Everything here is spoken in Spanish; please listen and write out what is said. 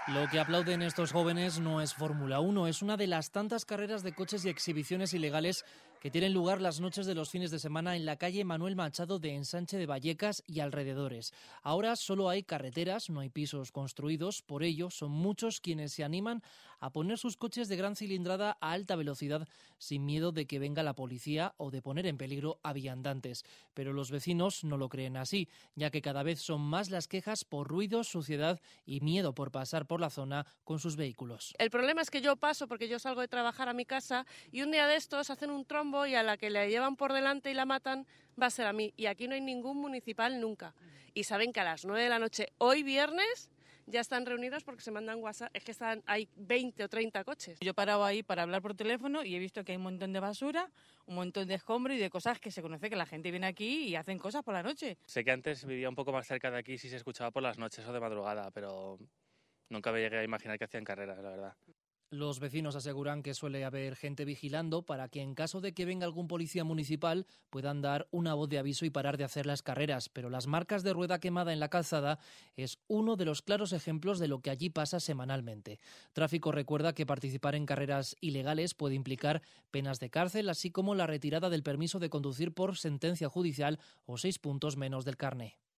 Lo que aplauden estos jóvenes no es Fórmula 1, es una de las tantas carreras de coches y exhibiciones ilegales que tienen lugar las noches de los fines de semana en la calle Manuel Machado de Ensanche de Vallecas y alrededores. Ahora solo hay carreteras, no hay pisos construidos, por ello son muchos quienes se animan a poner sus coches de gran cilindrada a alta velocidad sin miedo de que venga la policía o de poner en peligro a viandantes. Pero los vecinos no lo creen así, ya que cada vez son más las quejas por ruido, suciedad y miedo por pasar por la zona con sus vehículos. El problema es que yo paso porque yo salgo de trabajar a mi casa y un día de estos hacen un trombo y a la que la llevan por delante y la matan va a ser a mí. Y aquí no hay ningún municipal nunca. Y saben que a las 9 de la noche, hoy viernes, ya están reunidos porque se mandan WhatsApp. Es que hay 20 o 30 coches. Yo he parado ahí para hablar por teléfono y he visto que hay un montón de basura, un montón de escombros y de cosas que se conoce que la gente viene aquí y hacen cosas por la noche. Sé que antes vivía un poco más cerca de aquí si se escuchaba por las noches o de madrugada, pero nunca me llegué a imaginar que hacían carreras, la verdad. Los vecinos aseguran que suele haber gente vigilando para que en caso de que venga algún policía municipal puedan dar una voz de aviso y parar de hacer las carreras, pero las marcas de rueda quemada en la calzada es uno de los claros ejemplos de lo que allí pasa semanalmente. Tráfico recuerda que participar en carreras ilegales puede implicar penas de cárcel, así como la retirada del permiso de conducir por sentencia judicial o 6 puntos menos del carné.